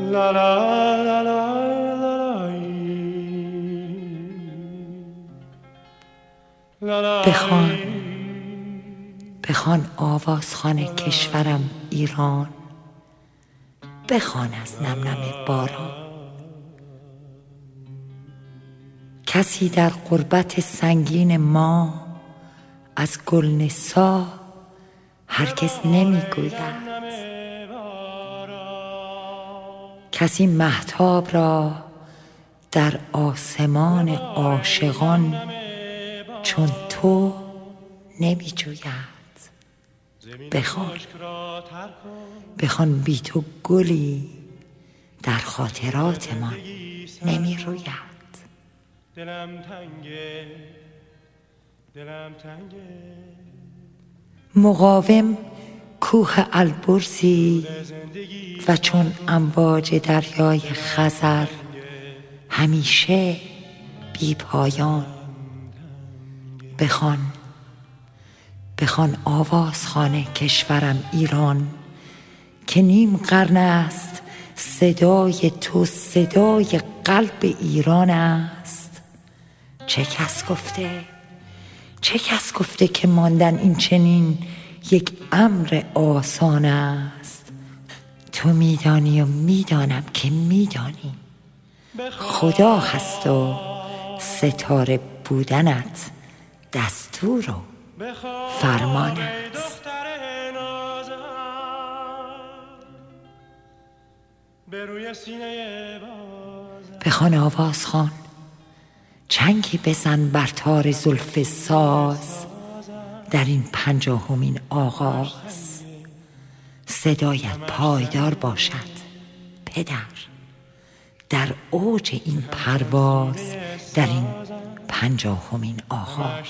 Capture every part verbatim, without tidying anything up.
لا لا لا لا بخوان بخوان آوازخوان کشورم ایران، بخوان از نم نم باران. کسی در غربت سنگین ما از گلنسا هرگز نمی گوید. کسی مهتاب را در آسمان عاشقان چون تو نمی جوید. بخوان بخوان بی تو گلی در خاطراتمان نمی روید. دلم تنگه دلم تنگه مقاوم کوه البرزی و چون امواج دریای خزر همیشه بی پایان. بخوان بخوان آوازخوان کشورم ایران که نیم قرن است صدای تو صدای قلب ایران است. چه کس گفته چه کس گفته که ماندن این چنین یک امر آسان است؟ تو میدانی و میدانم که میدانی خدا هست و ستاره بودنت دستور و فرمان است. بخوان آوازخوان چنگی بزن بر تار زلف ساز در این پنجاهمین آغاز. صدایت پایدار باشد پدر در اوج این پرواز در این پنجاهمین آغاز.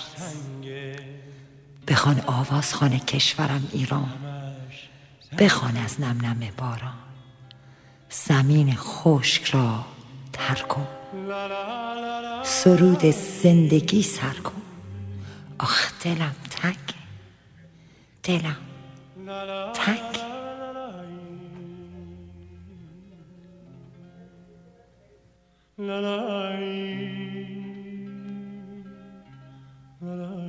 بخوان آوازخوان کشورم ایران، بخوان از نم نم باران. زمین خشک را تر کن، سرود زندگی سر کن. آخ دلم تنگ دلم تنگ. لا لا لا لا